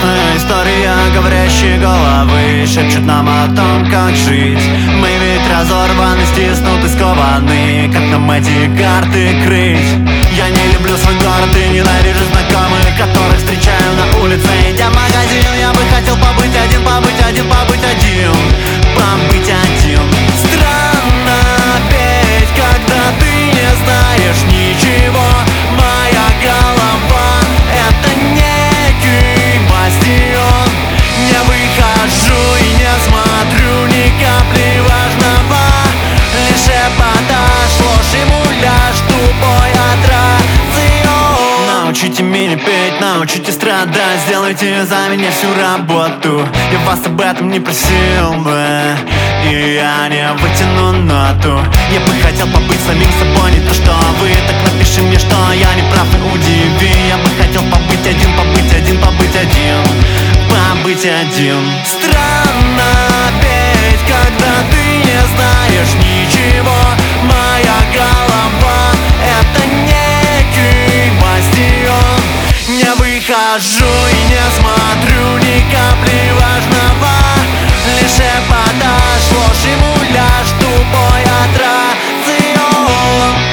Грустная история, говорящие головы шепчут нам о том, как жить. Мы ведь разорваны, стиснуты, скованы. Как нам эти карты крыть? Я не люблю свой город и ненавижу знакомых, которых встречаю на улице, идя в магазин. Я бы хотел побыть один, побыть один, побыть один, побыть один. Странно петь, когда ты не знаешь ничего. Моя голова — это некий бастион. Не выхожу и не смотрю ни капли важного, лишь эпатаж, ложь и муляж, тупой аттракцион. Научите меня петь, научите страдать, сделайте за меня всю работу. Я вас об этом не просил бы, и я не вытяну ноту. Я бы хотел побыть самим собой, не то что вы. Так напиши мне, что я не прав, и удиви. Я бы хотел побыть один, побыть один, побыть один, побыть один. Странно петь, когда ты не знаешь ничего. Моя голова — это некий бастион. Не выхожу и не смотрю ни капли важного, лишь эпатаж, ложь и муляж, тупой аттракцион.